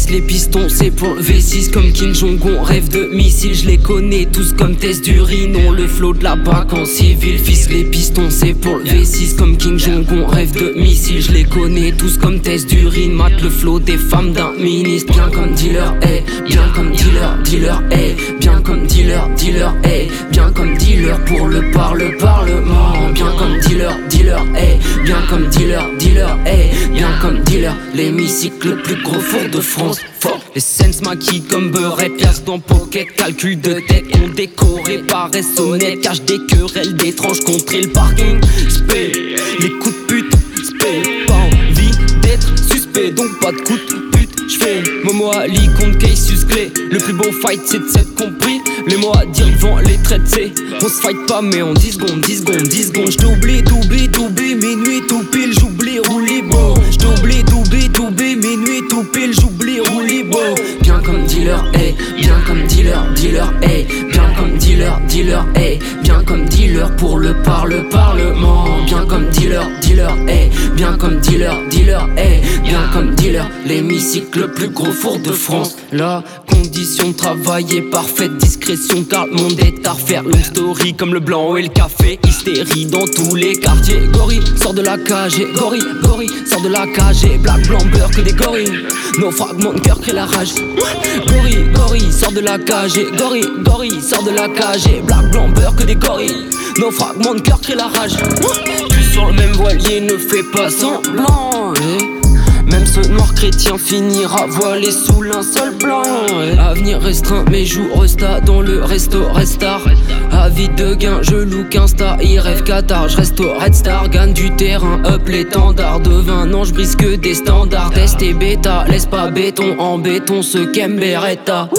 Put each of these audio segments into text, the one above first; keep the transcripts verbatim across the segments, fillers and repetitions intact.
fils, les pistons c'est pour le V six. Comme Kim Jong-un, rêve de missiles. Je les connais tous comme test d'urine. On le flot de la bac en civil. Fils, les pistons c'est pour le V six. Comme Kim Jong-un, rêve de missiles. Je les connais tous comme test d'urine. Mate le flot des femmes d'un ministre. Bien comme dealer, eh, bien comme dealer, dealer, eh, bien comme dealer, dealer, eh, bien comme dealer pour le par le parlement. Bien comme dealer, dealer, eh, bien comme dealer, dealer, eh, bien comme dealer. L'hémicycle, le plus gros four de France. Fort. Les sens maquillent comme beurre, pièces dans pocket, calcul de tête, on décoré, paraissent honnêtes, cache des querelles, des tranches contre le parking. Spé, les coups de pute, spé, pas envie d'être suspect, donc pas de coups de pute. J'fais Momo Ali contre Cassius Clay. Le plus beau fight c'est de s'être compris. Les mots à dire devant les traits c'est. On se fight pas mais en dix secondes, dix secondes, dix secondes. J't'oublie, t'oublie, t'oublie, minuit tout pile, j'oublie, rouli bon. J't'oublie, t'oublie, t'oublie, minuit tout pile, j'oublie, rouli bon. Bien comme dealer, eh, bien comme dealer, dealer, eh, bien comme dealer, dealer, eh, bien comme dealer pour le par le parlement. Bien comme dealer, dealer, eh, bien comme dealer, dealer, eh, bien comme dealer. L'hémicycle, le plus gros four de France. La condition de travail est parfaite, discrétion car le monde est à refaire. Long story comme le blanc et le café, hystérie dans tous les quartiers. Gorille, sort de la cage, et gorille, gorille, sort de la cage, et black, blanc, beurre que des gorilles. Nos fragments de cœur créent la rage. Gorille, gorille, sort de la cage, et gorille, gorille, sort de la cage, et black, blanc, beurre que des gorilles. Nos fragments de cœur créent la rage. Plus sur le même voilier, ne fais pas semblant, eh. Même ce noir chrétien finira voilé sous linceul blanc, eh. Avenir restreint, mes jours resta dans le resto Restar. Avide de gain, je look Insta, il rêve Qatar. Je reste au Red Star, gagne du terrain, up l'étendard. De vingt ans, je brise que des standards. Test et bêta, laisse pas béton en béton ce qu'aime Beretta.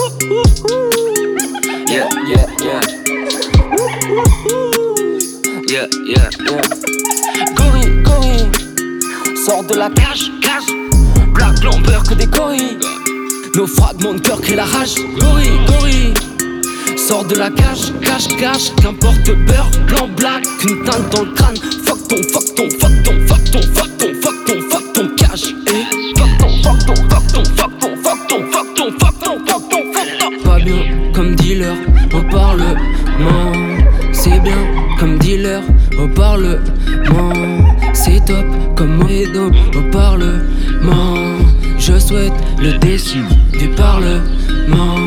Yeah, yeah, yeah. Yeah, yeah, yeah. Gorille, gorille, sors de la cage, cage. Black, blanc, beurre que des gorilles. Nos fragments de cœur créent la rage. Gorille, gorille, sors de la cage, cache, cache. Qu'importe beurre, blanc, black, qu'une teinte dans le crâne. Fuck ton, fuck ton, fuck ton, fuck ton, fuck ton, fuck ton, fuck ton cache. Eh, fuck ton, fuck ton, fuck ton, fuck ton, fuck ton, fuck ton, fuck ton, fuck ton, fuck ton. Pas bien comme dealer au parlement. C'est bien comme dealer au parlement. C'est top comme Moedo au parlement. Je souhaite le déçu du parlement.